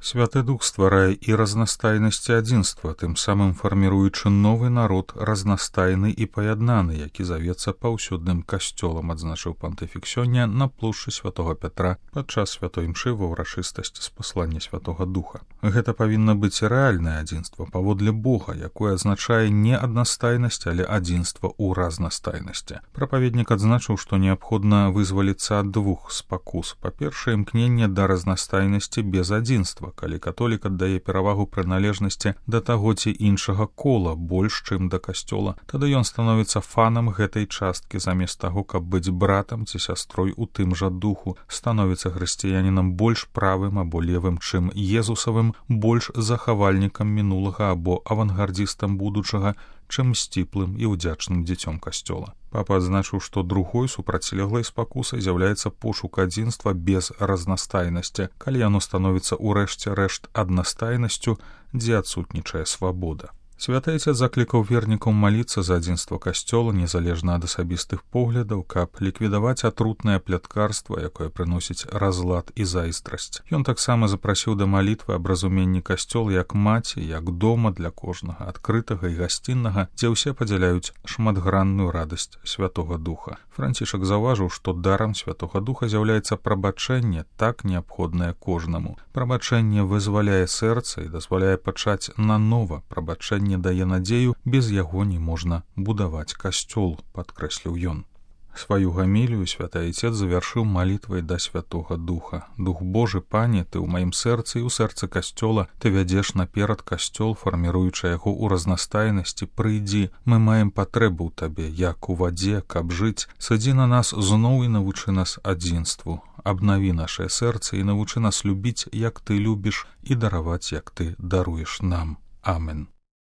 Святы Дух стварае і разнастайнасць і адзінства, тым самым фарміруючы новы народ, разнастайны і паяднаны, які завецца паўсюдным касцёлам, адзначыў пантыфік сёння на плошчы святого Пятра падчас святой імшы ва ўрачыстасці спаслання Святога Духа. Гэта павінна быць рэальнае адзінства паводле Бога, якое азначае не аднастайнасць, але адзінства ў разнастайнасці. Прапаведнік адзначыў, што неабходна вызваліцца ад двух спакус. Па-першае, імкненне да разнастайнасці без адзінства, калі католік аддае перавагу прыналежнасці да таго ці іншага кола больш, чым да касцёла, тады ён становіцца фанам гэтай часткі замест таго, каб быць братам ці сястрой у тым жа духу, становіцца хрысціянінам больш правым або левым, чым Езусавым, больш захавальнікам мінулага або авангардзістам будучага, чым сціплым і ўдзячным дзіцём касцёла. Папа адзначыў, што другой супрацьлеглай спакусай з'яўляецца пошук адзінства без разнастайнасці, калі яно становіцца ў рэшце рэшт аднастайнасцю, дзе адсутнічае свабода. Святы Айцец заклікаў вернікаў маліцца за адзінства касцёла незалежна ад асабістых поглядаў, каб ліквідаваць атрутнае пляткарства, якое прыносіць разлад і зайздрасць. Ён таксама запрасіў да малітвы аб разуменні касцёла як маці, як дома для кожнага, адкрытага і гасціннага, дзе ўсе падзяляюць шматгранную радасць Святога Духа. Францішак заўважыў, што дарам Святога Духа з'яўляецца прабачэнне, так неабходнае кожнаму. Прабачэнне вызваляе сэрца і дазваляе пачаць нанова. Прабачэнне дае надзею, без яго не можна будаваць касцёл, падкрэсліў ён. Сваю гамілію святы Айцец завяршыў малітвай да Святога Духа. Дух Божы, Пане, ты ў маім сэрцы і ў сэрцы касцёла, ты вядзеш наперад касцёл, фарміруючы яго ў разнастайнасці, прыйдзі, мы маем патрэбу ў табе, як у вадзе, каб жыць, садзі на нас зноў і навучы нас адзінству, абнаві нашае сэрца і навучы нас любіць, як ты любіш, і дараваць, як ты даруеш нам. Амен.